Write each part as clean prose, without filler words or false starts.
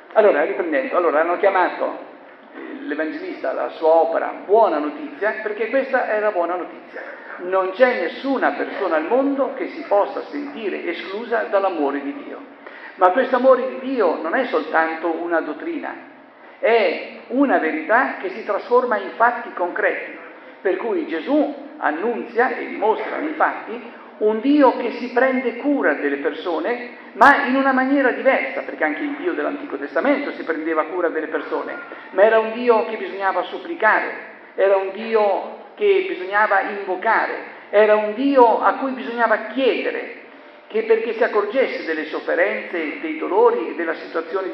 Allora, riprendendo, hanno chiamato l'Evangelista alla sua opera buona notizia, perché questa è la buona notizia. Non c'è nessuna persona al mondo che si possa sentire esclusa dall'amore di Dio. Ma questo amore di Dio non è soltanto una dottrina, è una verità che si trasforma in fatti concreti, per cui Gesù annunzia e dimostra nei fatti un Dio che si prende cura delle persone, ma in una maniera diversa, perché anche il Dio dell'Antico Testamento si prendeva cura delle persone, ma era un Dio che bisognava supplicare, era un Dio che bisognava invocare, era un Dio a cui bisognava chiedere, che perché si accorgesse delle sofferenze, dei dolori e della situazione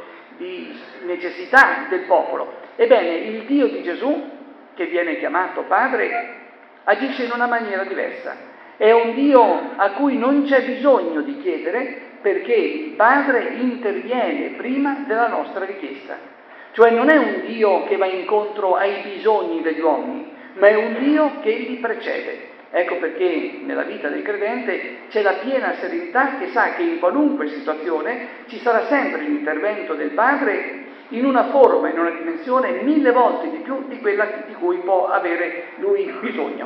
di necessità del popolo. Ebbene, il Dio di Gesù, che viene chiamato Padre, agisce in una maniera diversa. È un Dio a cui non c'è bisogno di chiedere, perché il Padre interviene prima della nostra richiesta. Cioè non è un Dio che va incontro ai bisogni degli uomini, ma è un Dio che li precede. Ecco perché nella vita del credente c'è la piena serenità che sa che in qualunque situazione ci sarà sempre l'intervento del Padre in una forma, in una dimensione 1000 volte di più di quella di cui può avere lui bisogno.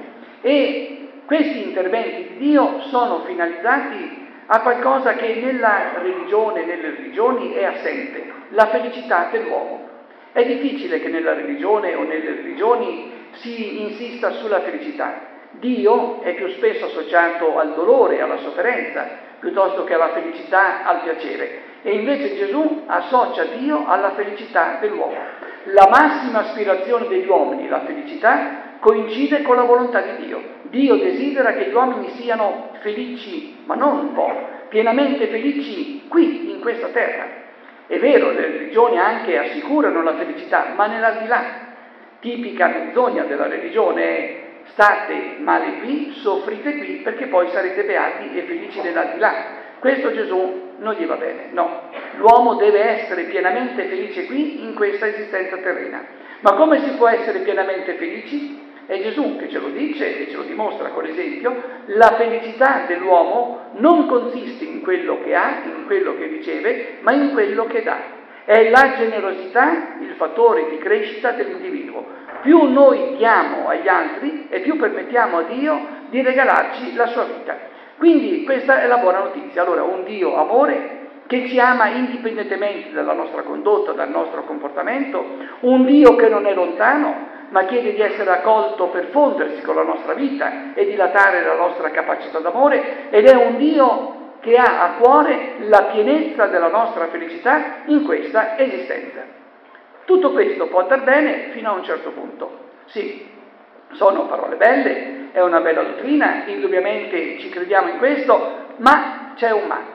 E questi interventi di Dio sono finalizzati a qualcosa che nella religione, nelle religioni è assente, la felicità dell'uomo. È difficile che nella religione o nelle religioni si insista sulla felicità. Dio è più spesso associato al dolore, alla sofferenza, piuttosto che alla felicità, al piacere. E invece Gesù associa Dio alla felicità dell'uomo. La massima aspirazione degli uomini, la felicità, coincide con la volontà di Dio. Dio desidera che gli uomini siano felici, ma non un po', pienamente felici qui, in questa terra. È vero, le religioni anche assicurano la felicità, ma nell'aldilà. Tipica menzogna della religione è: state male qui, soffrite qui, perché poi sarete beati e felici nell'aldilà. Questo Gesù non gli va bene, no. L'uomo deve essere pienamente felice qui, in questa esistenza terrena. Ma come si può essere pienamente felici? È Gesù che ce lo dice e ce lo dimostra con l'esempio. La felicità dell'uomo non consiste in quello che ha, in quello che riceve, ma in quello che dà. È la generosità il fattore di crescita dell'individuo. Più noi diamo agli altri e più permettiamo a Dio di regalarci la sua vita. Quindi questa è la buona notizia. Allora, un Dio amore che ci ama indipendentemente dalla nostra condotta, dal nostro comportamento, un Dio che non è lontano, ma chiede di essere accolto per fondersi con la nostra vita e dilatare la nostra capacità d'amore, ed è un Dio che ha a cuore la pienezza della nostra felicità in questa esistenza. Tutto questo può andare bene fino a un certo punto. Sì, sono parole belle, è una bella dottrina, indubbiamente ci crediamo in questo, ma c'è un ma.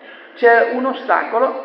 C'è un ostacolo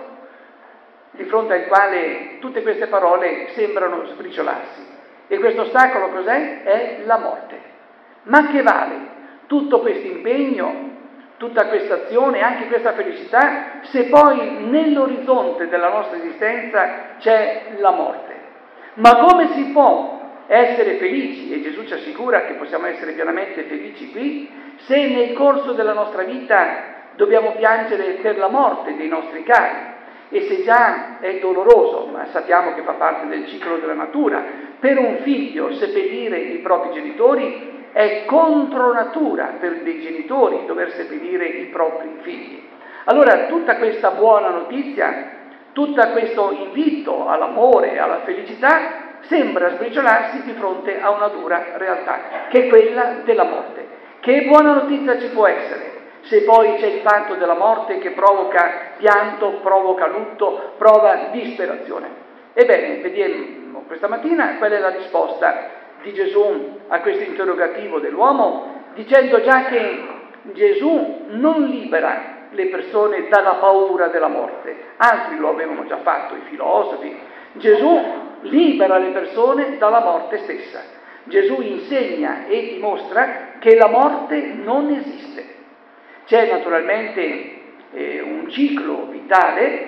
di fronte al quale tutte queste parole sembrano sbriciolarsi. E questo ostacolo cos'è? È la morte. Ma che vale tutto questo impegno, tutta questa azione, anche questa felicità, se poi nell'orizzonte della nostra esistenza c'è la morte? Ma come si può essere felici, e Gesù ci assicura che possiamo essere pienamente felici qui, se nel corso della nostra vita dobbiamo piangere per la morte dei nostri cari? E se già è doloroso, ma sappiamo che fa parte del ciclo della natura, per un figlio seppellire i propri genitori, è contro natura per dei genitori dover seppellire i propri figli. Allora tutta questa buona notizia, tutto questo invito all'amore e alla felicità sembra sbriciolarsi di fronte a una dura realtà, che è quella della morte. Che buona notizia ci può essere se poi c'è il fatto della morte che provoca pianto, provoca lutto, provoca disperazione? Ebbene, vediamo questa mattina qual è la risposta di Gesù a questo interrogativo dell'uomo, dicendo già che Gesù non libera le persone dalla paura della morte. Altri lo avevano già fatto, i filosofi. Gesù libera le persone dalla morte stessa. Gesù insegna e dimostra che la morte non esiste. C'è naturalmente un ciclo vitale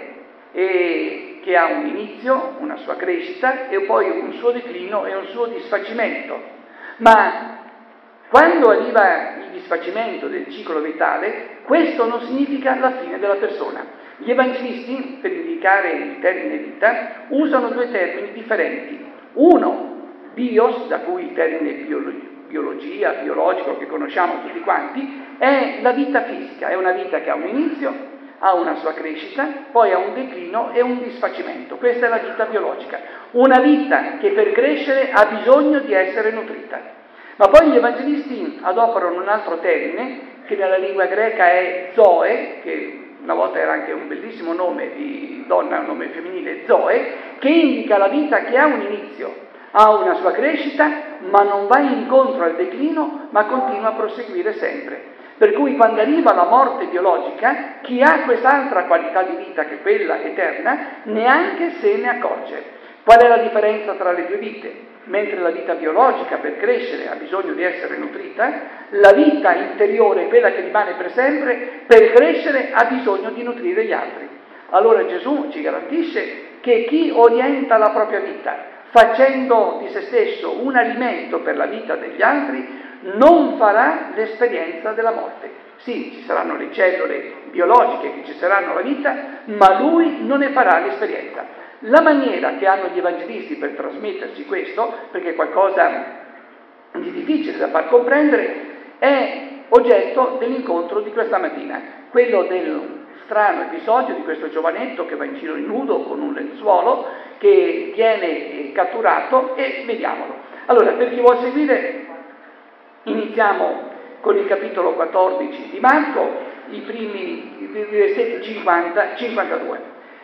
che ha un inizio, una sua crescita e poi un suo declino e un suo disfacimento. Ma quando arriva il disfacimento del ciclo vitale, questo non significa la fine della persona. Gli evangelisti, per indicare il termine vita, usano due termini differenti. Uno, bios, da cui il termine biologia, biologico che conosciamo tutti quanti, è la vita fisica, è una vita che ha un inizio, ha una sua crescita, poi ha un declino e un disfacimento. Questa è la vita biologica, una vita che per crescere ha bisogno di essere nutrita. Ma poi gli evangelisti adoperano un altro termine, che nella lingua greca è zoe, che una volta era anche un bellissimo nome di donna, un nome femminile, zoe, che indica la vita che ha un inizio, ha una sua crescita, ma non va incontro al declino, ma continua a proseguire sempre. Per cui quando arriva la morte biologica, chi ha quest'altra qualità di vita che è quella eterna, neanche se ne accorge. Qual è la differenza tra le due vite? Mentre la vita biologica per crescere ha bisogno di essere nutrita, la vita interiore, quella che rimane per sempre, per crescere ha bisogno di nutrire gli altri. Allora Gesù ci garantisce che chi orienta la propria vita facendo di se stesso un alimento per la vita degli altri, non farà l'esperienza della morte. Sì, ci saranno le cellule biologiche che cesseranno la vita, ma lui non ne farà l'esperienza. La maniera che hanno gli evangelisti per trasmetterci questo, perché è qualcosa di difficile da far comprendere, è oggetto dell'incontro di questa mattina, quello del strano episodio di questo giovanetto che va in giro in nudo con un lenzuolo, che viene catturato, e vediamolo. Allora, per chi vuol seguire, iniziamo con il capitolo 14 di Marco, i versetti 50-52.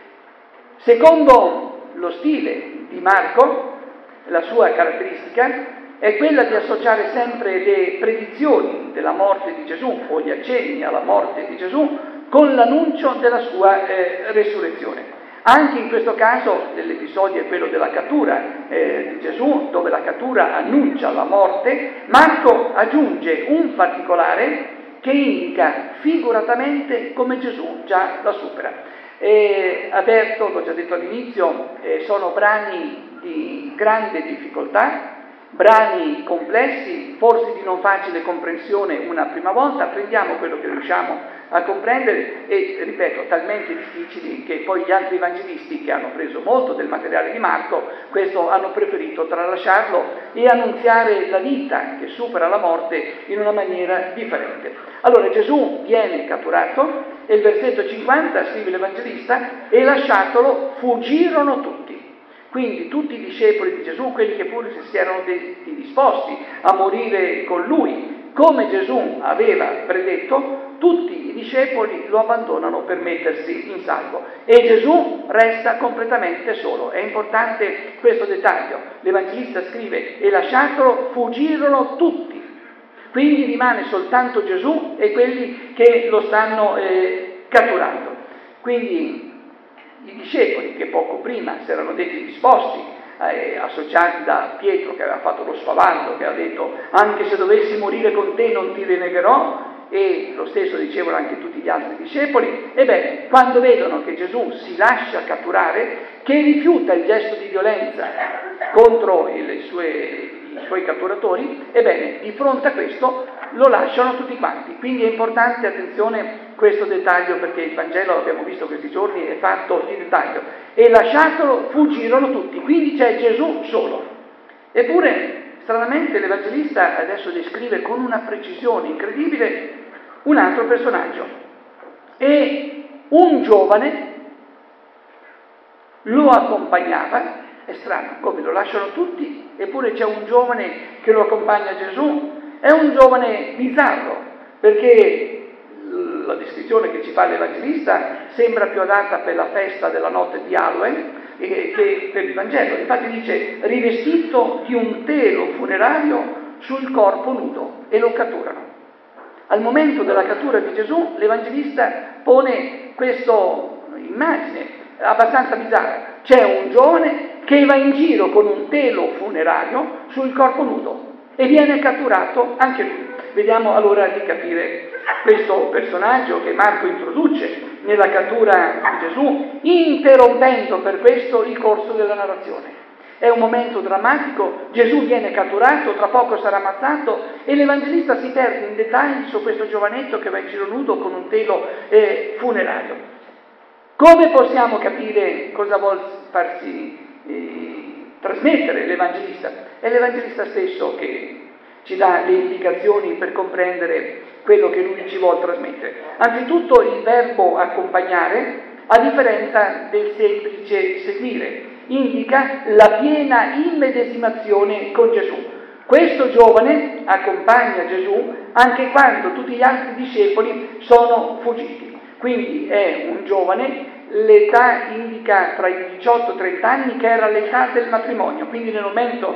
Secondo lo stile di Marco, la sua caratteristica è quella di associare sempre le predizioni della morte di Gesù o gli accenni alla morte di Gesù con l'annuncio della sua resurrezione. Anche in questo caso l'episodio è quello della cattura di Gesù, dove la cattura annuncia la morte. Marco aggiunge un particolare che indica figuratamente come Gesù già la supera. Avverto, l'ho già detto all'inizio, sono brani di grande difficoltà, brani complessi, forse di non facile comprensione una prima volta. Prendiamo quello che riusciamo a comprendere e, ripeto, talmente difficili che poi gli altri evangelisti, che hanno preso molto del materiale di Marco, questo hanno preferito tralasciarlo e annunziare la vita che supera la morte in una maniera differente. Allora Gesù viene catturato e il versetto 50 scrive l'evangelista: e lasciatolo fuggirono tutti. Quindi tutti i discepoli di Gesù, quelli che pure si erano disposti a morire con lui, come Gesù aveva predetto, tutti i discepoli lo abbandonano per mettersi in salvo e Gesù resta completamente solo. È importante questo dettaglio. L'evangelista scrive: e lasciatolo fuggirono tutti. Quindi rimane soltanto Gesù e quelli che lo stanno catturando. Quindi i discepoli, che poco prima si erano detti disposti, associati da Pietro, che aveva fatto lo spavaldo, che aveva detto: anche se dovessi morire con te non ti rinegherò, e lo stesso dicevano anche tutti gli altri discepoli. Ebbene, quando vedono che Gesù si lascia catturare, che rifiuta il gesto di violenza contro i suoi catturatori, ebbene, di fronte a questo lo lasciano tutti quanti. Quindi è importante, attenzione, questo dettaglio, perché il Vangelo, l'abbiamo visto questi giorni, è fatto di dettaglio. E lasciatolo fuggirono tutti, quindi c'è Gesù solo. Eppure, stranamente, l'Evangelista adesso descrive con una precisione incredibile un altro personaggio. E un giovane lo accompagnava. È strano, come lo lasciano tutti, eppure c'è un giovane che lo accompagna a Gesù. È un giovane bizzarro, perché la descrizione che ci fa l'Evangelista sembra più adatta per la festa della notte di Halloween che per il Vangelo. Infatti dice: rivestito di un telo funerario sul corpo nudo, e lo catturano. Al momento della cattura di Gesù, l'Evangelista pone questa immagine abbastanza bizzarra. C'è un giovane che va in giro con un telo funerario sul corpo nudo e viene catturato anche lui. Vediamo allora di capire questo personaggio che Marco introduce nella cattura di Gesù, interrompendo per questo il corso della narrazione. È un momento drammatico, Gesù viene catturato, tra poco sarà ammazzato, e l'Evangelista si perde in dettagli su questo giovanetto che va in giro nudo con un telo funerario. Come possiamo capire cosa vuol farsi trasmettere l'Evangelista? È l'Evangelista stesso che ci dà le indicazioni per comprendere quello che lui ci vuole trasmettere. Anzitutto il verbo accompagnare, a differenza del semplice seguire, indica la piena immedesimazione con Gesù. Questo giovane accompagna Gesù anche quando tutti gli altri discepoli sono fuggiti. Quindi è un giovane, l'età indica tra i 18 e i 30 anni, che era l'età del matrimonio, quindi nel momento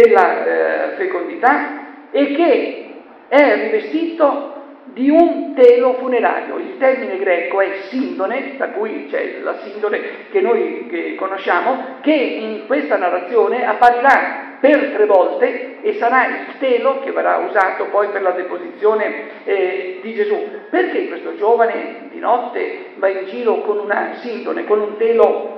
della fecondità, e che è rivestito di un telo funerario. Il termine greco è sindone, da cui c'è la sindone che noi conosciamo, che in questa narrazione apparirà per 3 volte e sarà il telo che verrà usato poi per la deposizione di Gesù. Perché questo giovane di notte va in giro con una sindone, con un telo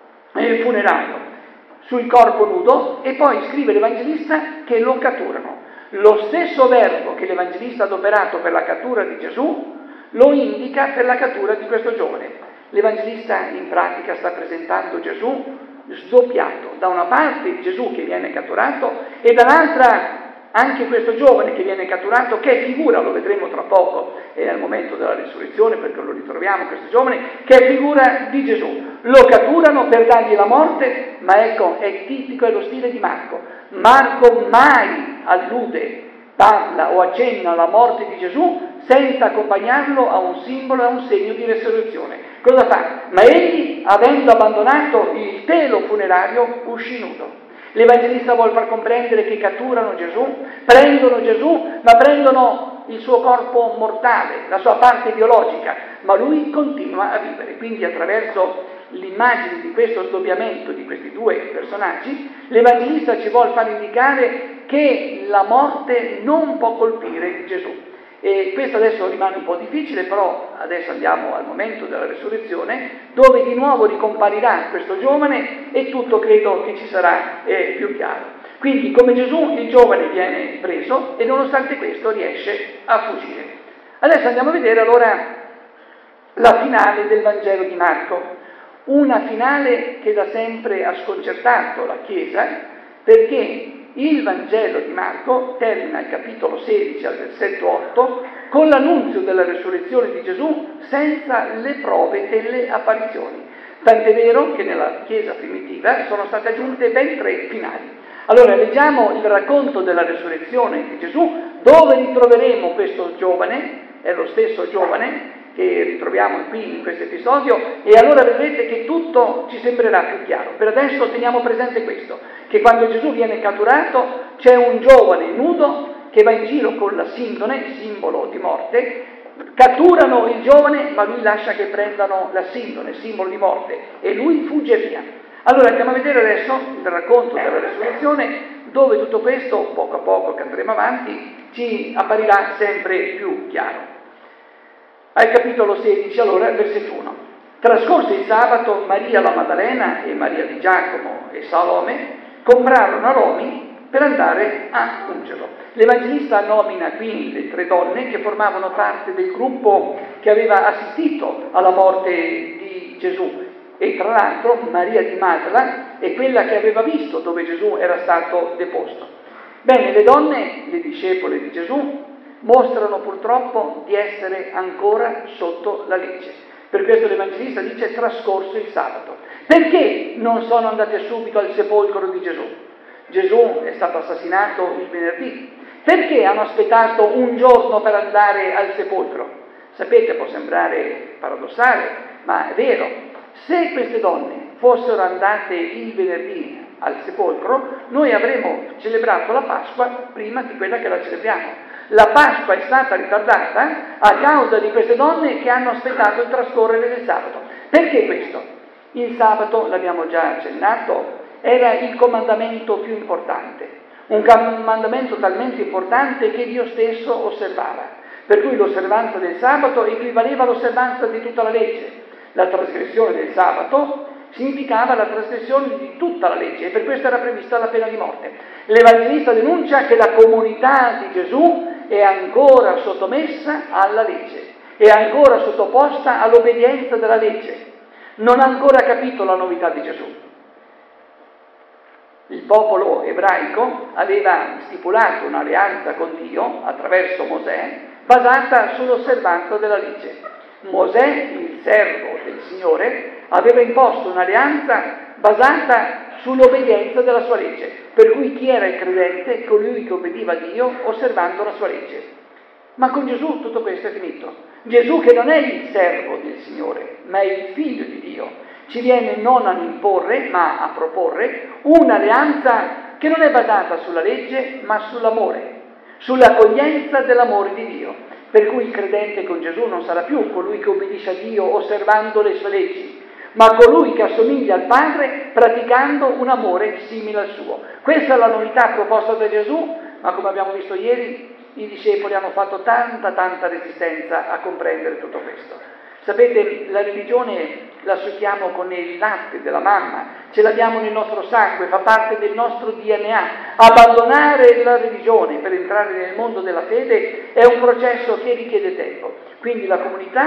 funerario sul corpo nudo, e poi scrive l'Evangelista che lo catturano? Lo stesso verbo che l'Evangelista ha adoperato per la cattura di Gesù lo indica per la cattura di questo giovane. L'Evangelista in pratica sta presentando Gesù sdoppiato, da una parte Gesù che viene catturato e dall'altra anche questo giovane che viene catturato, che è figura, lo vedremo tra poco al momento della risurrezione, perché lo ritroviamo questo giovane, che è figura di Gesù. Lo catturano per dargli la morte, ma ecco, è tipico, è lo stile di Marco. Marco mai allude, parla o accenna alla morte di Gesù senza accompagnarlo a un simbolo, a un segno di resurrezione. Cosa fa? Ma egli, avendo abbandonato il telo funerario, uscì nudo. L'Evangelista vuol far comprendere che catturano Gesù, prendono Gesù, ma prendono il suo corpo mortale, la sua parte biologica, ma lui continua a vivere. Quindi attraverso l'immagine di questo sdoppiamento di questi 2 personaggi, l'Evangelista ci vuol far indicare che la morte non può colpire Gesù. E questo adesso rimane un po' difficile, però adesso andiamo al momento della resurrezione, dove di nuovo ricomparirà questo giovane e tutto credo che ci sarà più chiaro. Quindi, come Gesù, il giovane viene preso e nonostante questo riesce a fuggire. Adesso andiamo a vedere allora la finale del Vangelo di Marco, una finale che da sempre ha sconcertato la Chiesa, perché il Vangelo di Marco termina il capitolo 16 al versetto 8 con l'annunzio della resurrezione di Gesù senza le prove delle apparizioni. Tant'è vero che nella Chiesa primitiva sono state aggiunte ben 3 finali. Allora leggiamo il racconto della resurrezione di Gesù, dove ritroveremo questo giovane, è lo stesso giovane che ritroviamo qui in questo episodio, e allora vedrete che tutto ci sembrerà più chiaro. Per adesso teniamo presente questo, che quando Gesù viene catturato c'è un giovane nudo che va in giro con la sindone, simbolo di morte, catturano il giovane ma lui lascia che prendano la sindone, simbolo di morte, e lui fugge via. Allora andiamo a vedere adesso il racconto della resurrezione, dove tutto questo, poco a poco che andremo avanti, ci apparirà sempre più chiaro. Al capitolo 16, allora, versetto 1. Trascorso il sabato, Maria la Maddalena e Maria di Giacomo e Salome comprarono aromi per andare a ungerlo. L'Evangelista nomina qui le 3 donne che formavano parte del gruppo che aveva assistito alla morte di Gesù. E tra l'altro Maria di Magdala è quella che aveva visto dove Gesù era stato deposto. Bene, le donne, le discepole di Gesù, mostrano purtroppo di essere ancora sotto la legge. Per questo l'Evangelista dice trascorso il sabato. Perché non sono andate subito al sepolcro di Gesù? Gesù è stato assassinato il venerdì. Perché hanno aspettato un giorno per andare al sepolcro? Sapete, può sembrare paradossale, ma è vero. Se queste donne fossero andate il venerdì al sepolcro, noi avremmo celebrato la Pasqua prima di quella che la celebriamo. La Pasqua è stata ritardata a causa di queste donne che hanno aspettato il trascorrere del sabato. Perché questo? Il sabato, l'abbiamo già accennato, era il comandamento più importante, un comandamento talmente importante che Dio stesso osservava, per cui l'osservanza del sabato equivaleva all'osservanza di tutta la legge. La trasgressione del sabato significava la trasgressione di tutta la legge e per questo era prevista la pena di morte. L'Evangelista denuncia che la comunità di Gesù è ancora sottomessa alla legge, è ancora sottoposta all'obbedienza della legge. non ha ancora capito la novità di Gesù. Il popolo ebraico aveva stipulato un'alleanza con Dio attraverso Mosè, basata sull'osservanza della legge. Mosè, il servo del Signore, aveva imposto un'alleanza basata sull'obbedienza della sua legge, per cui chi era il credente? Colui che obbediva a Dio osservando la sua legge. Ma con Gesù tutto questo è finito. Gesù, che non è il servo del Signore, ma è il figlio di Dio, ci viene non a imporre, ma a proporre un'alleanza che non è basata sulla legge, ma sull'amore, sull'accoglienza dell'amore di Dio. Per cui il credente con Gesù non sarà più colui che obbedisce a Dio osservando le sue leggi, ma colui che assomiglia al Padre praticando un amore simile al suo. Questa è la novità proposta da Gesù, ma come abbiamo visto ieri, i discepoli hanno fatto tanta resistenza a comprendere tutto questo. Sapete, la religione la succhiamo con il latte della mamma, ce l'abbiamo nel nostro sangue, fa parte del nostro DNA. Abbandonare la religione per entrare nel mondo della fede è un processo che richiede tempo. Quindi la comunità,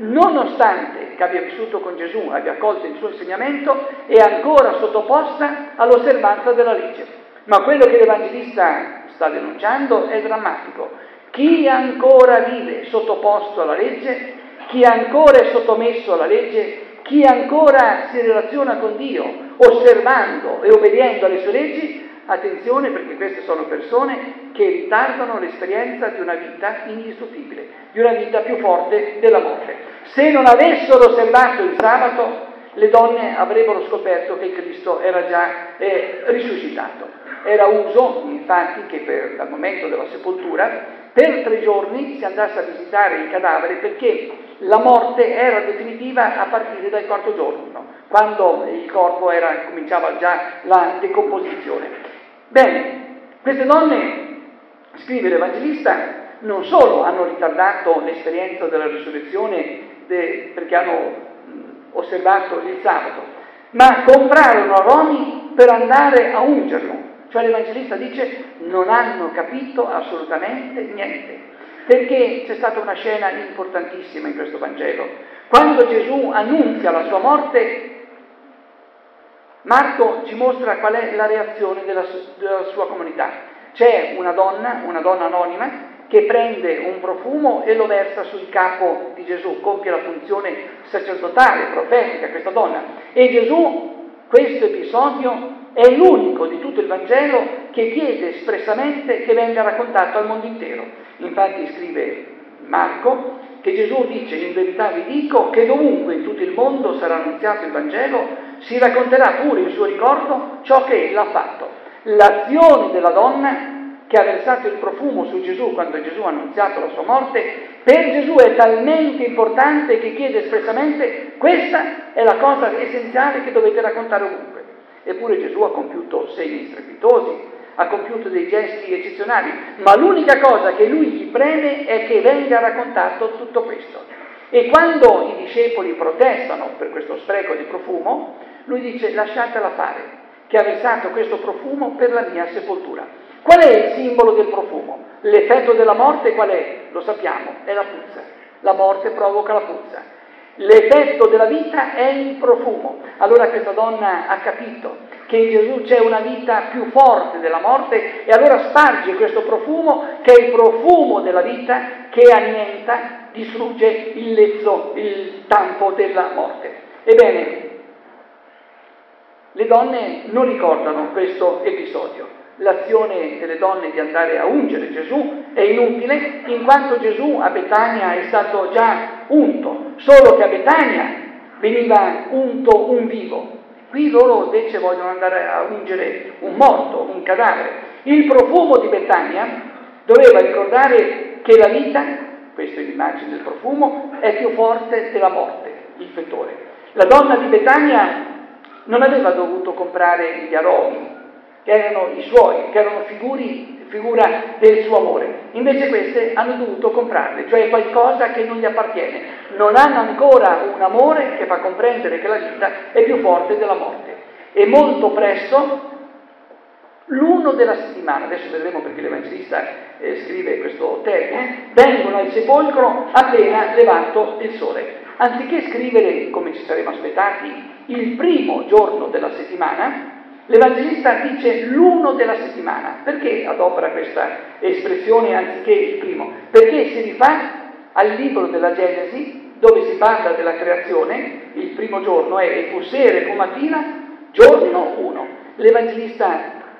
nonostante che abbia vissuto con Gesù, abbia accolto il suo insegnamento, è ancora sottoposta all'osservanza della legge. Ma quello che l'Evangelista sta denunciando è drammatico. Chi ancora vive sottoposto alla legge, chi ancora è sottomesso alla legge, chi ancora si relaziona con Dio osservando e obbediendo alle sue leggi, attenzione, perché queste sono persone che ritardano l'esperienza di una vita indistruttibile, di una vita più forte della morte. Se non avessero osservato il sabato, le donne avrebbero scoperto che Cristo era già risuscitato. Era uso, infatti, che dal momento della sepoltura, per 3 giorni si andasse a visitare il cadavere, perché la morte era definitiva a partire dal 4° giorno, quando il corpo cominciava già la decomposizione. Bene, queste donne, scrive l'Evangelista, non solo hanno ritardato l'esperienza della risurrezione perché hanno osservato il sabato, ma comprarono aromi per andare a ungerlo. Cioè l'Evangelista dice non hanno capito assolutamente niente, perché c'è stata una scena importantissima in questo Vangelo. Quando Gesù annunzia la sua morte, Marco ci mostra qual è la reazione della sua comunità. C'è una donna anonima, che prende un profumo e lo versa sul capo di Gesù, compie la funzione sacerdotale, profetica, questa donna. E Gesù, questo episodio, è l'unico di tutto il Vangelo che chiede espressamente che venga raccontato al mondo intero. Infatti scrive Marco che Gesù dice: in verità vi dico che dovunque in tutto il mondo sarà annunziato il Vangelo, si racconterà pure in suo ricordo ciò che ella ha fatto. L'azione della donna che ha versato il profumo su Gesù quando Gesù ha annunziato la sua morte, per Gesù è talmente importante che chiede espressamente: questa è la cosa essenziale che dovete raccontare ovunque. Eppure Gesù ha compiuto segni strepitosi, ha compiuto dei gesti eccezionali, ma l'unica cosa che lui gli preme è che venga raccontato tutto questo. E quando i discepoli protestano per questo spreco di profumo, lui dice: lasciatela fare, che ha versato questo profumo per la mia sepoltura. Qual è il simbolo del profumo? L'effetto della morte qual è? Lo sappiamo, è la puzza. La morte provoca la puzza. L'effetto della vita è il profumo. Allora questa donna ha capito che in Gesù c'è una vita più forte della morte, e allora sparge questo profumo, che è il profumo della vita, che annienta, distrugge il lezzo, il tanfo della morte. Ebbene, le donne non ricordano questo episodio. L'azione delle donne di andare a ungere Gesù è inutile, in quanto Gesù a Betania è stato già unto, solo che a Betania veniva unto un vivo. Qui loro invece vogliono andare a ungere un morto, un cadavere. Il profumo di Betania doveva ricordare che la vita, questa è l'immagine del profumo, è più forte della morte, il fetore. La donna di Betania non aveva dovuto comprare gli aromi, che erano i suoi, che erano figura del suo amore. Invece queste hanno dovuto comprarle, cioè qualcosa che non gli appartiene. Non hanno ancora un amore che fa comprendere che la vita è più forte della morte. E molto presto, l'uno della settimana, adesso vedremo perché l'Evangelista scrive questo termine, vengono al sepolcro appena levato il sole. anziché scrivere, come ci saremmo aspettati, il primo giorno della settimana, l'Evangelista dice l'1 della settimana. Perché adopera questa espressione anziché il primo? Perché si rifà al libro della Genesi, dove si parla della creazione. Il primo giorno è e fu sera e fu mattina, giorno 1. L'Evangelista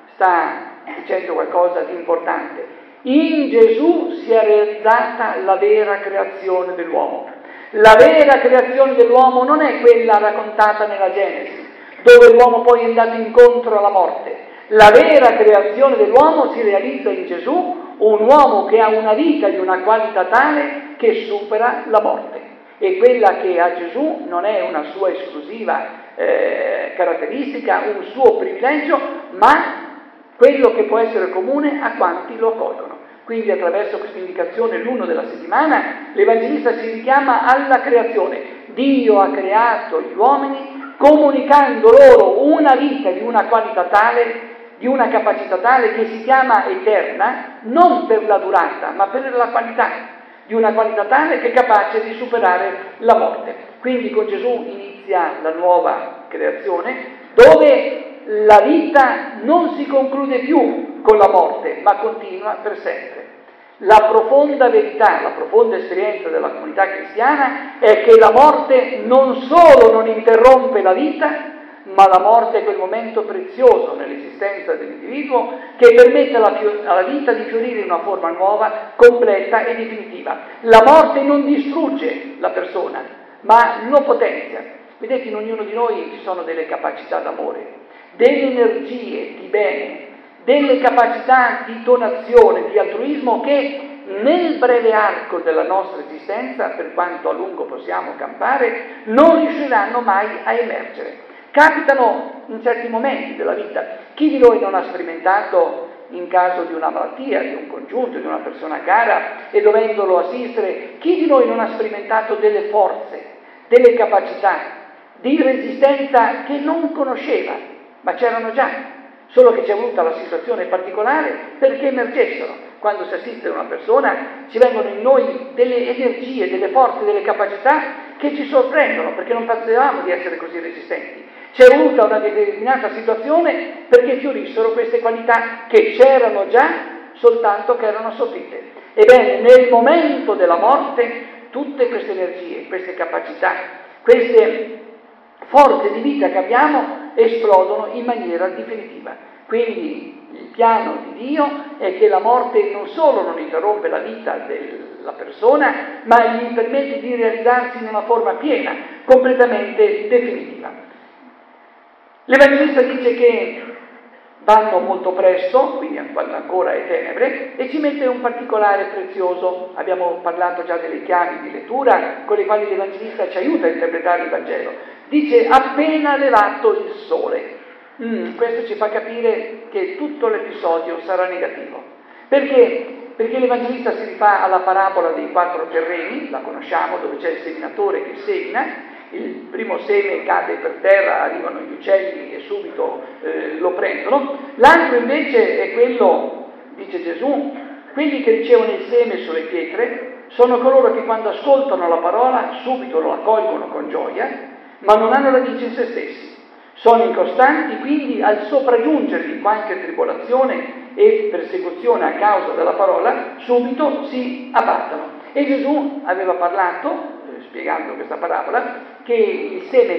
sta dicendo qualcosa di importante. In Gesù si è realizzata la vera creazione dell'uomo. La vera creazione dell'uomo non è quella raccontata nella Genesi, dove l'uomo poi è andato incontro alla morte. La vera creazione dell'uomo si realizza in Gesù, un uomo che ha una vita di una qualità tale che supera la morte. E quella che ha Gesù non è una sua esclusiva caratteristica, un suo privilegio, ma quello che può essere comune a quanti lo accolgono. Quindi attraverso questa indicazione l'1 della settimana l'Evangelista si richiama alla creazione. Dio ha creato gli uomini comunicando loro una vita di una qualità tale, di una capacità tale che si chiama eterna, non per la durata, ma per la qualità, di una qualità tale che è capace di superare la morte. Quindi con Gesù inizia la nuova creazione, dove la vita non si conclude più con la morte, ma continua per sempre. La profonda verità, la profonda esperienza della comunità cristiana è che la morte non solo non interrompe la vita, ma la morte è quel momento prezioso nell'esistenza dell'individuo che permette alla vita di fiorire in una forma nuova, completa e definitiva. La morte non distrugge la persona, ma lo potenzia. Vedete, in ognuno di noi ci sono delle capacità d'amore, delle energie di bene, delle capacità di donazione, di altruismo che nel breve arco della nostra esistenza, per quanto a lungo possiamo campare, non riusciranno mai a emergere. Capitano in certi momenti della vita. Chi di noi non ha sperimentato in caso di una malattia, di un congiunto, di una persona cara e dovendolo assistere, chi di noi non ha sperimentato delle forze, delle capacità di resistenza che non conosceva, ma c'erano già, solo che ci è voluta la situazione particolare perché emergessero. Quando si assiste a una persona ci vengono in noi delle energie, delle forze, delle capacità che ci sorprendono perché non pensavamo di essere così resistenti. Ci è voluta una determinata situazione perché fiorissero queste qualità che c'erano già, soltanto che erano assopite. Ebbene, nel momento della morte tutte queste energie, queste capacità, queste forze di vita che abbiamo esplodono in maniera definitiva. Quindi il piano di Dio è che la morte non solo non interrompe la vita della persona, ma gli permette di realizzarsi in una forma piena, completamente definitiva. L'Evangelista dice che vanno molto presto, quindi quando ancora è tenebre, e ci mette un particolare prezioso. Abbiamo parlato già delle chiavi di lettura con le quali l'Evangelista ci aiuta a interpretare il Vangelo. Dice appena levato il sole. Questo ci fa capire che tutto l'episodio sarà negativo. Perché? Perché l'Evangelista si rifà alla parabola dei 4 terreni, la conosciamo, dove c'è il seminatore che semina. Il primo seme cade per terra, arrivano gli uccelli e subito lo prendono. L'altro invece è quello, dice Gesù, quelli che ricevono il seme sulle pietre sono coloro che quando ascoltano la parola subito lo accolgono con gioia, ma non hanno radice in se stessi. Sono incostanti, quindi al sopraggiungere di qualche tribolazione e persecuzione a causa della parola, subito si abbattono. E Gesù aveva parlato, spiegando questa parabola, che il seme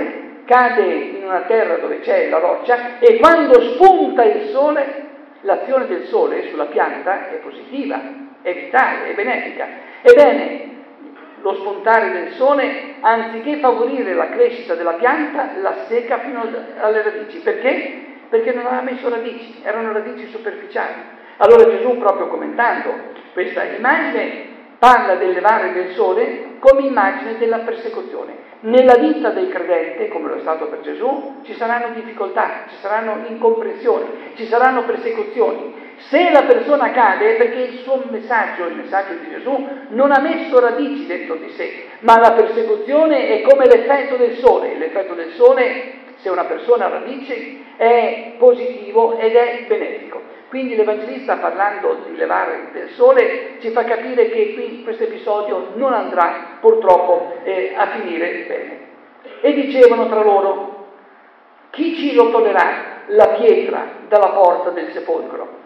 cade in una terra dove c'è la roccia e quando spunta il sole, l'azione del sole sulla pianta è positiva, è vitale, è benefica. Ebbene, lo spuntare del sole, anziché favorire la crescita della pianta, la secca fino alle radici. Perché? Perché non aveva messo radici, erano radici superficiali. Allora Gesù, proprio commentando questa immagine, parla del levare del sole come immagine della persecuzione. Nella vita del credente, come lo è stato per Gesù, ci saranno difficoltà, ci saranno incomprensioni, ci saranno persecuzioni. Se la persona cade è perché il suo messaggio, il messaggio di Gesù, non ha messo radici dentro di sé, ma la persecuzione è come l'effetto del sole. L'effetto del sole se una persona radice, è positivo ed è benefico. Quindi l'Evangelista, parlando di levare del sole, ci fa capire che qui questo episodio non andrà purtroppo a finire bene. E dicevano tra loro: chi ci rotolerà la pietra dalla porta del sepolcro?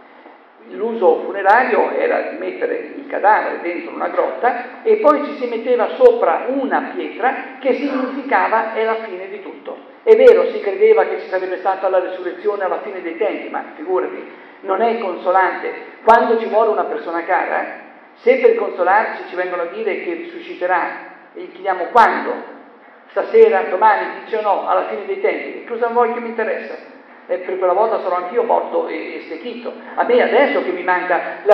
L'uso funerario era di mettere il cadavere dentro una grotta e poi ci si metteva sopra una pietra che significava è la fine di tutto. È vero, si credeva che ci sarebbe stata la risurrezione alla fine dei tempi, ma figurati, non è consolante. Quando ci muore una persona cara, se per consolarci ci vengono a dire che risusciterà, e gli chiediamo quando? Stasera, domani? Dice no, alla fine dei tempi. Cosa vuoi che mi interessa? Per quella volta sarò anch'io morto e stecchito. A me adesso che mi manca la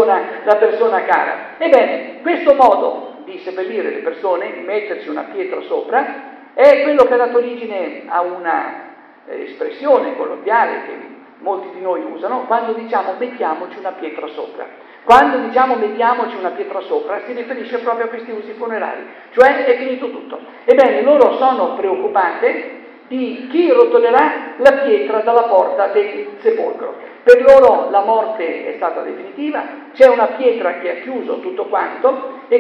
persona cara. Ebbene, questo modo di seppellire le persone, di metterci una pietra sopra, è quello che ha dato origine a una espressione colloquiale che molti di noi usano quando diciamo mettiamoci una pietra sopra. Quando diciamo mettiamoci una pietra sopra si riferisce proprio a questi usi funerari, cioè è finito tutto. Ebbene, loro sono preoccupate di chi rotolerà la pietra dalla porta del sepolcro. Per loro la morte è stata definitiva, c'è una pietra che ha chiuso tutto quanto e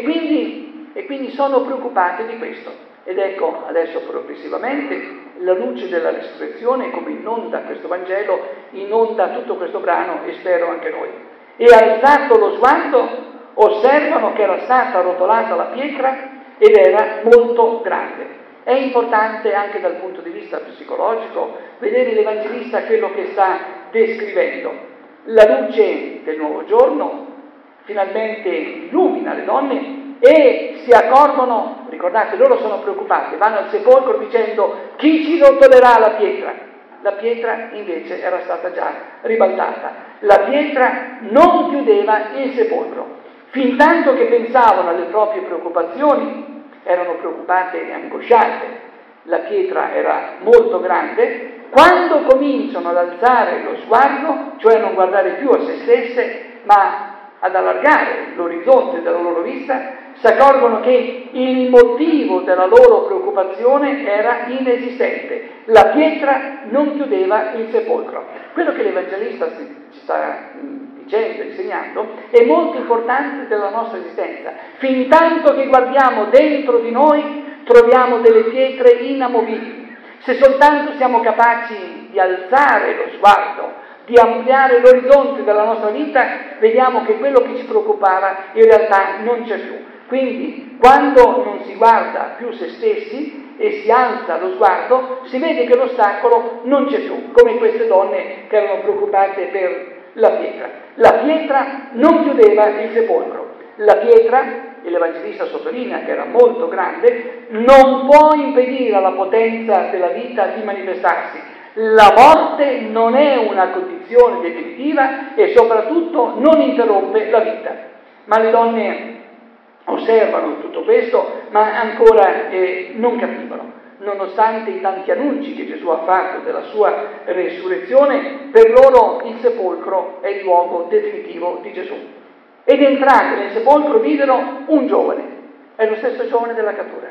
quindi sono preoccupati di questo. Ed ecco adesso progressivamente la luce della risurrezione, come inonda questo Vangelo, inonda tutto questo brano e spero anche noi. E alzato lo sguardo osservano che era stata rotolata la pietra ed era molto grande. È importante anche dal punto di vista psicologico vedere l'Evangelista quello che sta descrivendo. La luce del nuovo giorno finalmente illumina le donne e si accorgono, ricordate, loro sono preoccupati, vanno al sepolcro dicendo chi ci rotolerà la pietra? La pietra invece era stata già ribaltata. La pietra non chiudeva il sepolcro. Fintanto che pensavano alle proprie preoccupazioni, erano preoccupate e angosciate, la pietra era molto grande, quando cominciano ad alzare lo sguardo, cioè a non guardare più a se stesse, ma ad allargare l'orizzonte della loro vista, si accorgono che il motivo della loro preoccupazione era inesistente. La pietra non chiudeva il sepolcro. Quello che l'Evangelista ci sta dicendo, insegnando, è molto importante della nostra esistenza. Fintanto che guardiamo dentro di noi, troviamo delle pietre inamovibili. Se soltanto siamo capaci di alzare lo sguardo, di ampliare l'orizzonte della nostra vita, vediamo che quello che ci preoccupava in realtà non c'è più. Quindi, quando non si guarda più se stessi e si alza lo sguardo, si vede che l'ostacolo non c'è più, come queste donne che erano preoccupate per la pietra. La pietra non chiudeva il sepolcro. La pietra, e l'Evangelista sottolinea che era molto grande, non può impedire alla potenza della vita di manifestarsi. La morte non è una condizione definitiva e soprattutto non interrompe la vita. Ma le donne osservano tutto questo, ma ancora non capivano. Nonostante i tanti annunci che Gesù ha fatto della sua resurrezione, per loro il sepolcro è il luogo definitivo di Gesù. Ed entrati nel sepolcro videro un giovane, è lo stesso giovane della cattura.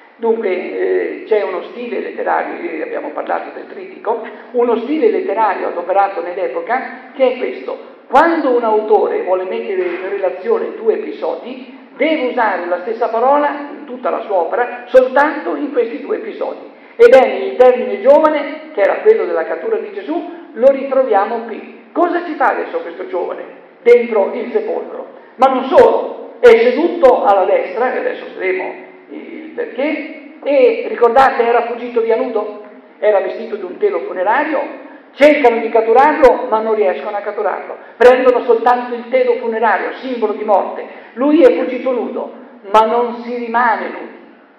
Dunque c'è uno stile letterario, ieri abbiamo parlato del trittico, uno stile letterario adoperato nell'epoca che è questo: quando un autore vuole mettere in relazione due episodi, deve usare la stessa parola in tutta la sua opera soltanto in questi due episodi. Ebbene, il termine giovane, che era quello della cattura di Gesù, lo ritroviamo qui. Cosa ci fa adesso questo giovane dentro il sepolcro? Ma non solo, è seduto alla destra, e adesso vedremo il perché, e ricordate era fuggito via nudo, era vestito di un telo funerario, cercano di catturarlo ma non riescono a catturarlo, prendono soltanto il telo funerario, simbolo di morte. Lui è fuggito nudo, ma non si rimane nudi.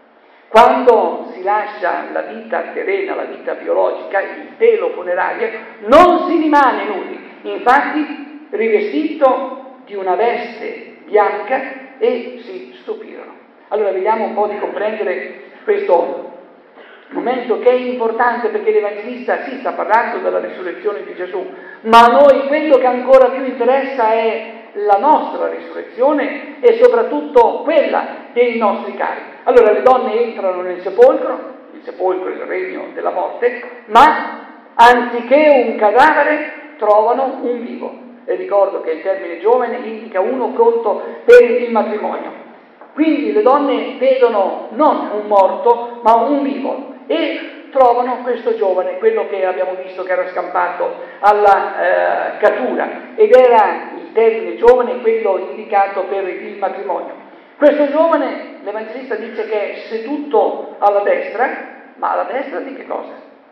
Quando si lascia la vita terrena, la vita biologica, il telo funerario, non si rimane nudi, infatti rivestito di una veste bianca, e si stupirono. Allora vediamo un po' di comprendere questo momento che è importante, perché l'Evangelista sì sta parlando della risurrezione di Gesù, ma a noi quello che ancora più interessa è la nostra risurrezione e soprattutto quella dei nostri cari. Allora le donne entrano nel sepolcro, il sepolcro è il regno della morte, ma anziché un cadavere trovano un vivo. E ricordo che il termine giovane indica uno pronto per il matrimonio. Quindi le donne vedono non un morto, ma un vivo, e trovano questo giovane, quello che abbiamo visto che era scampato alla catura, ed era il termine giovane quello indicato per il matrimonio. Questo giovane, l'Evangelista dice che è seduto alla destra, ma alla destra di che cosa?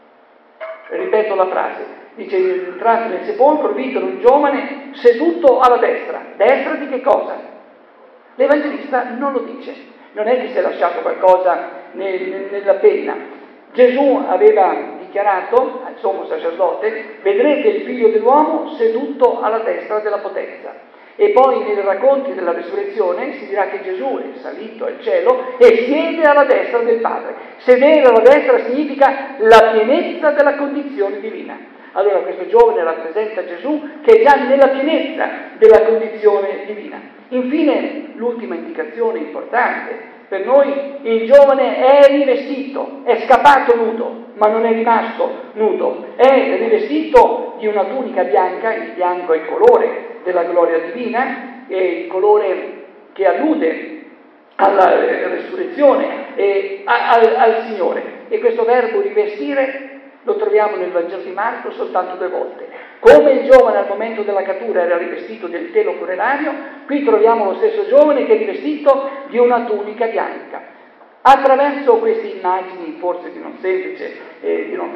Ripeto la frase, dice: entrati nel sepolcro videro un giovane seduto alla destra. Destra di che cosa? L'Evangelista non lo dice, non è che si è lasciato qualcosa nella penna. Gesù aveva dichiarato al sommo sacerdote: vedrete il figlio dell'uomo seduto alla destra della potenza. E poi nei racconti della resurrezione si dirà che Gesù è salito al cielo e siede alla destra del Padre. Sedere alla destra significa la pienezza della condizione divina. Allora questo giovane rappresenta Gesù che è già nella pienezza della condizione divina. Infine, l'ultima indicazione importante per noi: il giovane è rivestito, è scappato nudo, ma non è rimasto nudo, è rivestito di una tunica bianca. Il bianco è il colore della gloria divina, è il colore che allude alla resurrezione e al Signore. E questo verbo rivestire lo troviamo nel Vangelo di Marco soltanto 2 volte. Come il giovane al momento della catura era rivestito del telo funerario, qui troviamo lo stesso giovane che è rivestito di una tunica bianca. Attraverso queste immagini, forse di non semplice, di non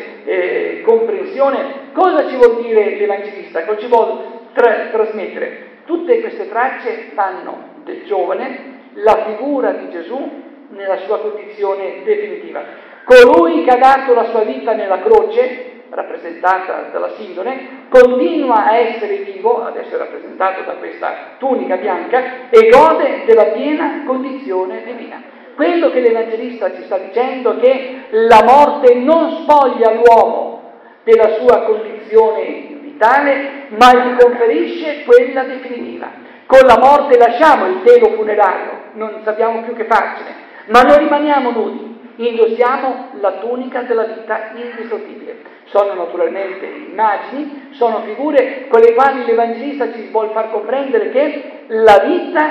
facile comprensione, cosa ci vuol dire l'Evangelista? Cosa ci vuole trasmettere? Tutte queste tracce fanno del giovane la figura di Gesù nella sua condizione definitiva. Colui che ha dato la sua vita nella croce, rappresentata dalla sindone, continua a essere vivo, ad essere rappresentato da questa tunica bianca, e gode della piena condizione divina. Quello che l'Evangelista ci sta dicendo è che la morte non spoglia l'uomo della sua condizione vitale, ma gli conferisce quella definitiva. Con la morte lasciamo il telo funerario, non sappiamo più che farcene, ma non rimaniamo nudi. Indossiamo la tunica della vita indistruttibile. Sono naturalmente immagini, sono figure con le quali l'Evangelista ci vuol far comprendere che la vita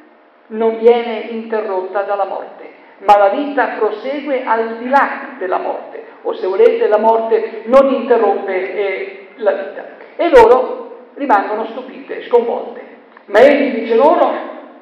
non viene interrotta dalla morte, ma la vita prosegue al di là della morte, o se volete la morte non interrompe la vita. E loro rimangono stupite, sconvolte. Ma egli dice loro: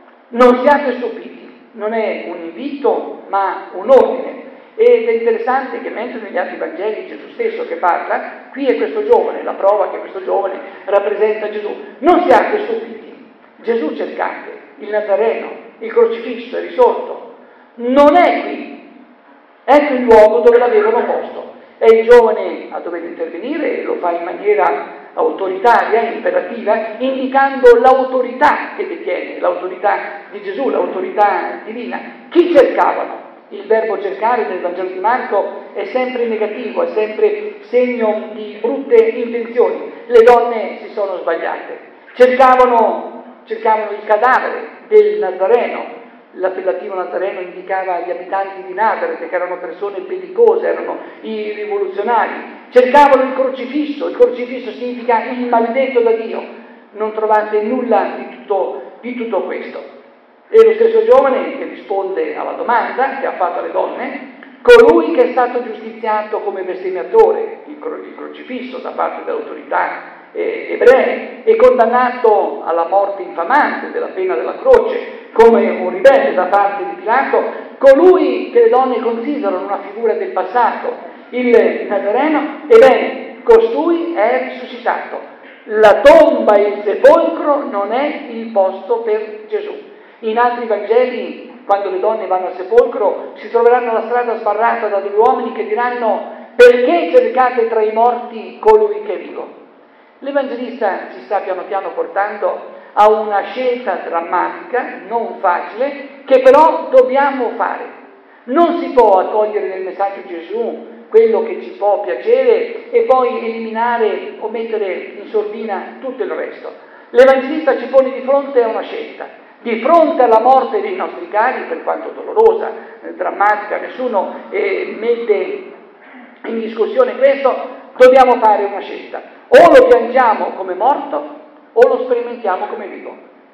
non siate stupiti. Non è un invito, ma un ordine. Ed è interessante che mentre negli altri Vangeli Gesù stesso che parla, qui è questo giovane, la prova che questo giovane rappresenta Gesù. Non siate stupiti. Gesù cercate, il Nazareno, il crocifisso, è risorto. Non è qui. Ecco il luogo dove l'avevano posto. È il giovane a dover intervenire, e lo fa in maniera autoritaria, imperativa, indicando l'autorità che detiene, l'autorità di Gesù, l'autorità divina. Chi cercavano? Il verbo cercare nel Vangelo di Marco è sempre negativo, è sempre segno di brutte intenzioni. Le donne si sono sbagliate. Cercavano il cadavere del Nazareno. L'appellativo Nazareno indicava gli abitanti di Nazaret, che erano persone bellicose, erano i rivoluzionari. Cercavano il crocifisso significa il maledetto da Dio. Non trovate nulla di tutto questo. E lo stesso giovane che risponde alla domanda che ha fatto alle donne: colui che è stato giustiziato come bestemmiatore, il crocifisso da parte dell'autorità ebrei, e condannato alla morte infamante della pena della croce come un ribelle da parte di Pilato, colui che le donne considerano una figura del passato, il Nazareno, ebbene, costui è risuscitato. La tomba e il sepolcro non è il posto per Gesù. In altri Vangeli, quando le donne vanno al sepolcro, si troveranno la strada sbarrata da 2 uomini che diranno: perché cercate tra i morti colui che è vivo? L'Evangelista ci sta piano piano portando a una scelta drammatica, non facile, che però dobbiamo fare. Non si può accogliere nel messaggio di Gesù quello che ci può piacere e poi eliminare o mettere in sordina tutto il resto. L'Evangelista ci pone di fronte a una scelta. Di fronte alla morte dei nostri cari, per quanto dolorosa, drammatica, nessuno mette in discussione questo, dobbiamo fare una scelta. O lo piangiamo come morto o lo sperimentiamo come vivo.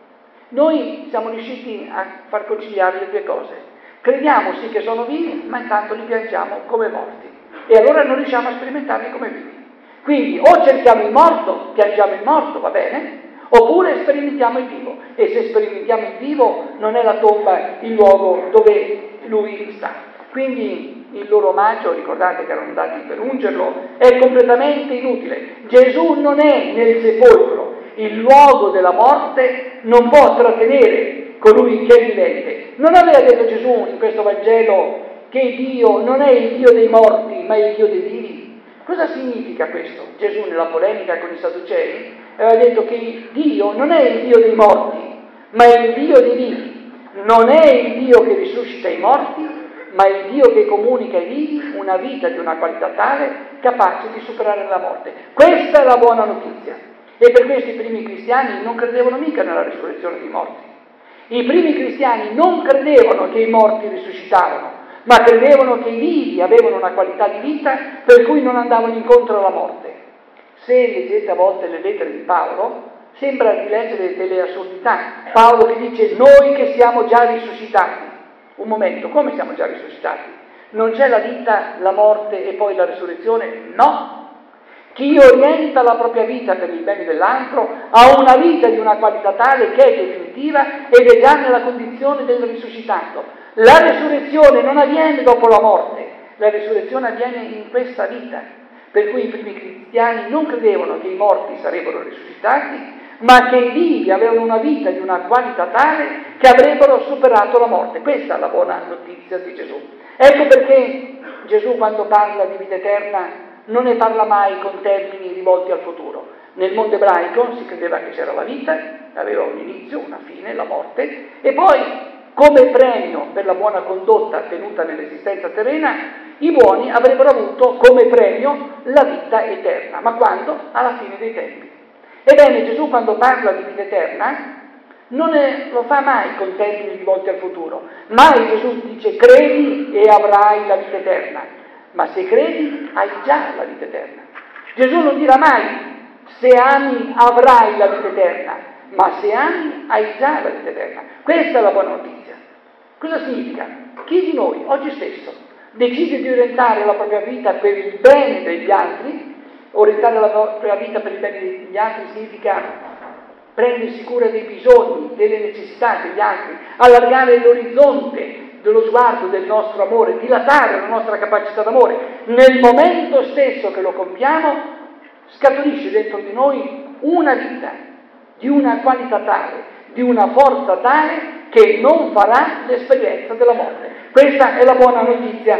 Noi siamo riusciti a far conciliare le due cose. Crediamo sì che sono vivi, ma intanto li piangiamo come morti. E allora non riusciamo a sperimentarli come vivi. Quindi o cerchiamo il morto, piangiamo il morto, va bene, oppure sperimentiamo il vivo. E se sperimentiamo il vivo non è la tomba il luogo dove lui sta. Quindi il loro omaggio, ricordate che erano andati per ungerlo, è completamente inutile. Gesù non è nel sepolcro. Il luogo della morte non può trattenere colui che è vivente. Non aveva detto Gesù in questo Vangelo che Dio non è il Dio dei morti, ma è il Dio dei vivi? Cosa significa questo? Gesù nella polemica con i Sadducei aveva detto che Dio non è il Dio dei morti, ma è il Dio dei vivi. Non è il Dio che risuscita i morti, ma è il Dio che comunica ai vivi una vita di una qualità tale capace di superare la morte. Questa è la buona notizia. E per questo i primi cristiani non credevano mica nella risurrezione dei morti. I primi cristiani non credevano che i morti risuscitavano, ma credevano che i vivi avevano una qualità di vita per cui non andavano incontro alla morte. Se leggete a volte le lettere di Paolo, sembra di leggere delle assurdità. Paolo che dice: noi che siamo già risuscitati. Un momento, come siamo già risuscitati? Non c'è la vita, la morte e poi la risurrezione? No! Chi orienta la propria vita per il bene dell'altro ha una vita di una qualità tale che è definitiva ed è già nella condizione del risuscitato. La risurrezione non avviene dopo la morte, la risurrezione avviene in questa vita. Per cui i primi cristiani non credevano che i morti sarebbero risuscitati, ma che i vivi avevano una vita di una qualità tale che avrebbero superato la morte. Questa è la buona notizia di Gesù. Ecco perché Gesù, quando parla di vita eterna, non ne parla mai con termini rivolti al futuro. Nel mondo ebraico si credeva che c'era la vita, aveva un inizio, una fine, la morte, e poi, come premio per la buona condotta tenuta nell'esistenza terrena, i buoni avrebbero avuto come premio la vita eterna. Ma quando? Alla fine dei tempi. Ebbene, Gesù, quando parla di vita eterna, non lo fa mai con termini rivolti al futuro. Mai Gesù dice: credi e avrai la vita eterna. Ma se credi, hai già la vita eterna. Gesù non dirà mai: se ami avrai la vita eterna, ma se ami hai già la vita eterna. Questa è la buona notizia. Cosa significa? Chi di noi, oggi stesso, decide di orientare la propria vita per il bene degli altri? Orientare la propria vita per il bene degli altri significa prendersi cura dei bisogni, delle necessità degli altri, allargare l'orizzonte dello sguardo del nostro amore, dilatare la nostra capacità d'amore. Nel momento stesso che lo compiamo, scaturisce dentro di noi una vita di una qualità tale, di una forza tale che non farà l'esperienza della morte. Questa è la buona notizia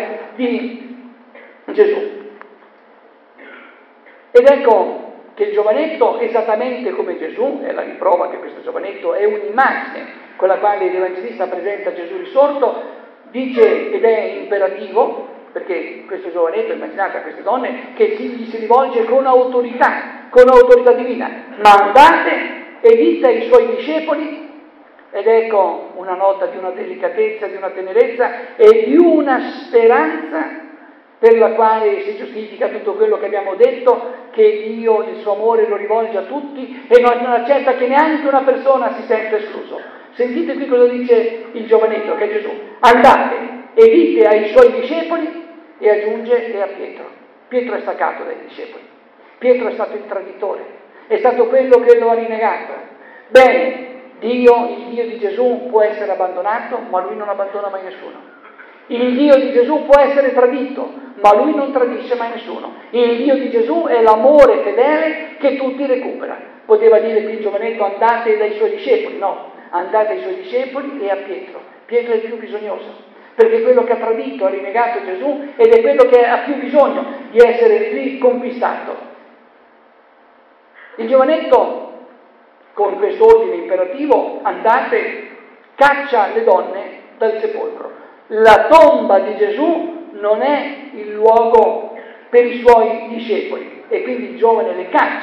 di Gesù. Ed ecco che il giovanetto, esattamente come Gesù, è la riprova che questo giovanetto è un'immagine con la quale l'Evangelista presenta Gesù risorto, dice, ed è imperativo, perché questo giovanetto, immaginate a queste donne, che gli si rivolge con autorità divina: ma andate e dite ai suoi discepoli. Ed ecco una nota di una delicatezza, di una tenerezza e di una speranza per la quale si giustifica tutto quello che abbiamo detto, che Dio il suo amore lo rivolge a tutti e non accetta che neanche una persona si senta escluso. Sentite qui cosa dice il giovanetto, che è Gesù: andate e dite ai suoi discepoli, e aggiunge: e a Pietro. Pietro è staccato dai discepoli. Pietro è stato il traditore, è stato quello che lo ha rinnegato. Bene, Dio, il Dio di Gesù, può essere abbandonato, ma lui non abbandona mai nessuno. Il Dio di Gesù può essere tradito, ma lui non tradisce mai nessuno. Il Dio di Gesù è l'amore fedele che tutti recupera. Poteva dire qui il giovanetto: andate dai suoi discepoli. No, andate ai suoi discepoli e a Pietro. Pietro è il più bisognoso, perché è quello che ha tradito, ha rinnegato Gesù ed è quello che ha più bisogno di essere riconquistato. Il giovanetto, con quest'ordine imperativo, andate, caccia le donne dal sepolcro. La tomba di Gesù non è il luogo per i suoi discepoli, e quindi il giovane le caccia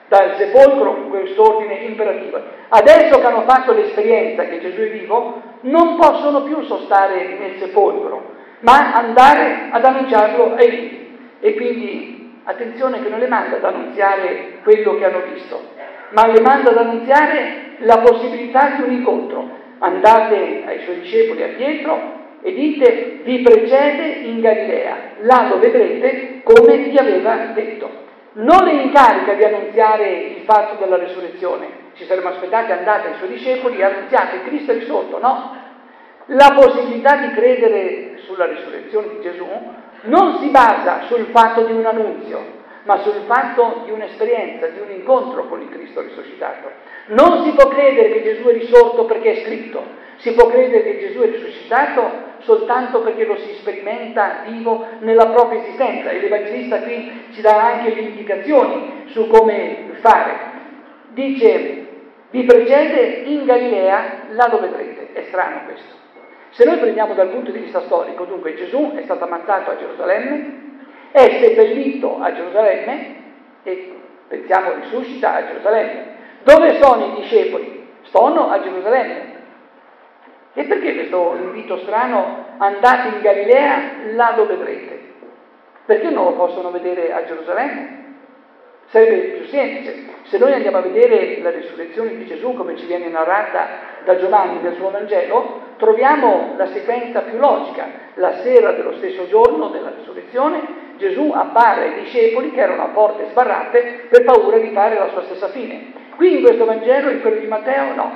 dal sepolcro, quest'ordine imperativo. Adesso che hanno fatto l'esperienza che Gesù è vivo, non possono più sostare nel sepolcro, ma andare ad annunciarlo ai vivi. E quindi attenzione che non le manda ad annunziare quello che hanno visto, ma le manda ad annunziare la possibilità di un incontro. Andate ai suoi discepoli a Pietro e dite: vi precede in Galilea, là lo vedrete come vi aveva detto. Non le incarica di annunziare il fatto della resurrezione. Ci saremmo aspettati: andate ai suoi discepoli e annunziate Cristo è risorto. No, la possibilità di credere sulla risurrezione di Gesù non si basa sul fatto di un annunzio, ma sul fatto di un'esperienza, di un incontro con il Cristo risuscitato. Non si può credere che Gesù è risorto perché è scritto, si può credere che Gesù è risuscitato soltanto perché lo si sperimenta vivo nella propria esistenza, e l'Evangelista qui ci dà anche le indicazioni su come fare. Dice: vi precede in Galilea, là lo vedrete. È strano questo. Se noi prendiamo dal punto di vista storico, dunque Gesù è stato ammazzato a Gerusalemme, è seppellito a Gerusalemme e, pensiamo, risuscita a Gerusalemme. Dove sono i discepoli? Sono a Gerusalemme. E perché questo invito strano: andate in Galilea, là lo vedrete? Perché non lo possono vedere a Gerusalemme? Sarebbe più semplice. Se noi andiamo a vedere la risurrezione di Gesù come ci viene narrata da Giovanni nel suo Vangelo, troviamo la sequenza più logica. La sera dello stesso giorno della risurrezione Gesù appare ai discepoli che erano a porte sbarrate per paura di fare la sua stessa fine. Qui in questo Vangelo, in quello di Matteo, no.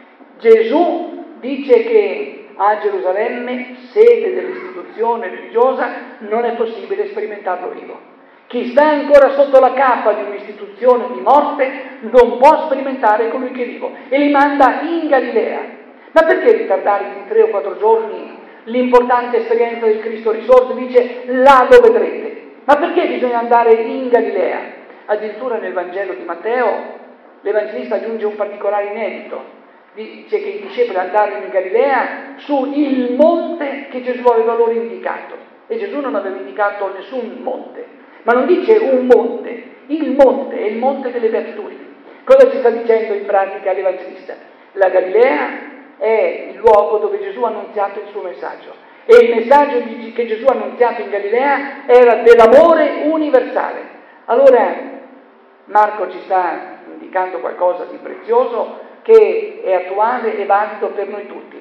Gesù dice che a Gerusalemme, sede dell'istituzione religiosa, non è possibile sperimentarlo vivo. Chi sta ancora sotto la cappa di un'istituzione di morte non può sperimentare colui che è vivo, e li manda in Galilea. Ma perché ritardare di 3 o 4 giorni l'importante esperienza del Cristo risorto? Dice: là lo vedrete. Ma perché bisogna andare in Galilea? Addirittura nel Vangelo di Matteo l'Evangelista aggiunge un particolare inedito. Dice che i discepoli andarono in Galilea su il monte che Gesù aveva loro indicato, e Gesù non aveva indicato nessun monte, ma non dice un monte, il monte è il monte delle beatitudini. Cosa ci sta dicendo in pratica l'Evangelista? La Galilea è il luogo dove Gesù ha annunziato il suo messaggio, e il messaggio che Gesù ha annunziato in Galilea era dell'amore universale. Allora Marco ci sta indicando qualcosa di prezioso che è attuale e valido per noi tutti.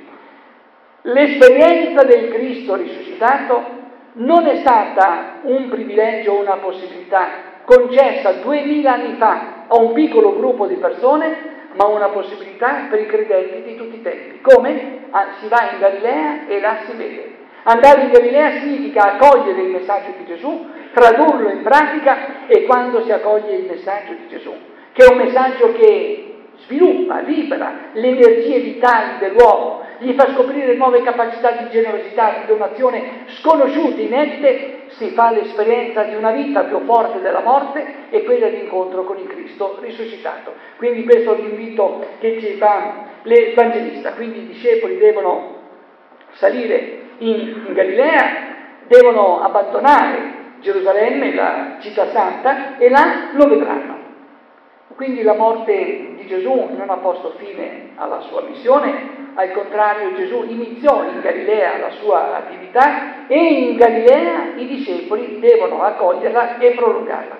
L'esperienza del Cristo risuscitato non è stata un privilegio o una possibilità concessa 2000 anni fa a un piccolo gruppo di persone, ma una possibilità per i credenti di tutti i tempi. Come? Si va in Galilea e là si vede. Andare in Galilea significa accogliere il messaggio di Gesù, tradurlo in pratica, e quando si accoglie il messaggio di Gesù, che è un messaggio che sviluppa, libera le energie vitali dell'uomo, gli fa scoprire nuove capacità di generosità, di donazione sconosciute, inedite, si fa l'esperienza di una vita più forte della morte e quella di incontro con il Cristo risuscitato. Quindi questo è l'invito che ci fa l'Evangelista. Quindi i discepoli devono salire in Galilea, devono abbandonare Gerusalemme, la città santa, e là lo vedranno. Quindi la morte di Gesù non ha posto fine alla sua missione, al contrario Gesù iniziò in Galilea la sua attività, e in Galilea i discepoli devono accoglierla e prolungarla.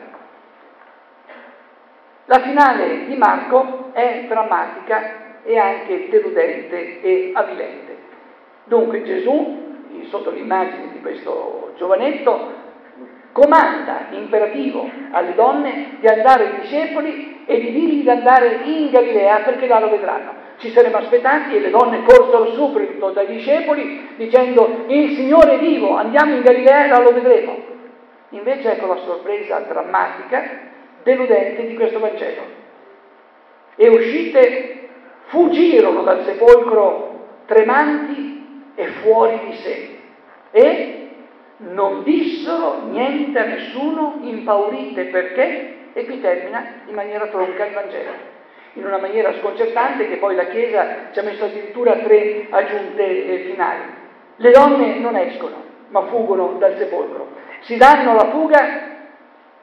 La finale di Marco è drammatica e anche deludente e avvilente. Dunque Gesù, sotto l'immagine di questo giovanetto, comanda imperativo alle donne di andare ai discepoli e di dirgli di andare in Galilea perché là lo vedranno. Ci saremmo aspettati e le donne corsero subito dai discepoli dicendo: il Signore è vivo, andiamo in Galilea e là lo vedremo. Invece ecco la sorpresa drammatica, deludente di questo Vangelo. E uscite, fuggirono dal sepolcro tremanti e fuori di sé, e non dissero niente a nessuno, impaurite perché, e qui termina in maniera tronca il Vangelo, in una maniera sconcertante che poi la Chiesa ci ha messo addirittura 3 aggiunte finali. Le donne non escono, ma fuggono dal sepolcro, si danno alla fuga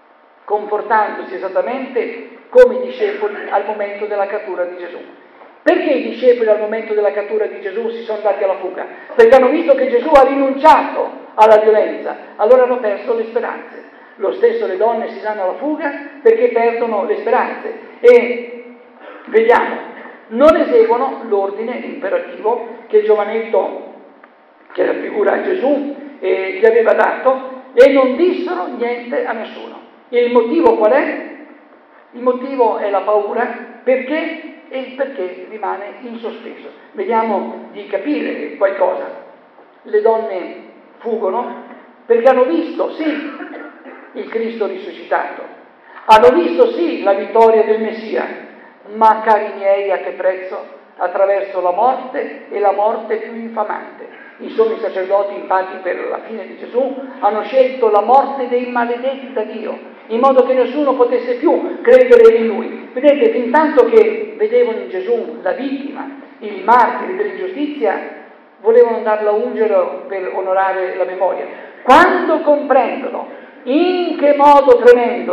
comportandosi esattamente come i discepoli al momento della cattura di Gesù. Perché i discepoli al momento della cattura di Gesù si sono dati alla fuga? Perché hanno visto che Gesù ha rinunciato alla violenza, allora hanno perso le speranze. Lo stesso le donne si danno alla fuga perché perdono le speranze e vediamo, non eseguono l'ordine imperativo che il giovanetto, che raffigura Gesù, gli aveva dato, e non dissero niente a nessuno. E il motivo qual è? Il motivo è la paura, perché? E il perché rimane in sospeso. Vediamo di capire qualcosa. Le donne fuggono perché hanno visto, sì, il Cristo risuscitato, hanno visto, sì, la vittoria del Messia, ma, cari miei, a che prezzo? Attraverso la morte, e la morte più infamante. I sommi sacerdoti, infatti, per la fine di Gesù, hanno scelto la morte dei maledetti da Dio, in modo che nessuno potesse più credere in Lui. Vedete, fin tanto che vedevano in Gesù la vittima, il martire dell'ingiustizia, volevano andarlo a ungere per onorare la memoria. Quando comprendono in che modo tremendo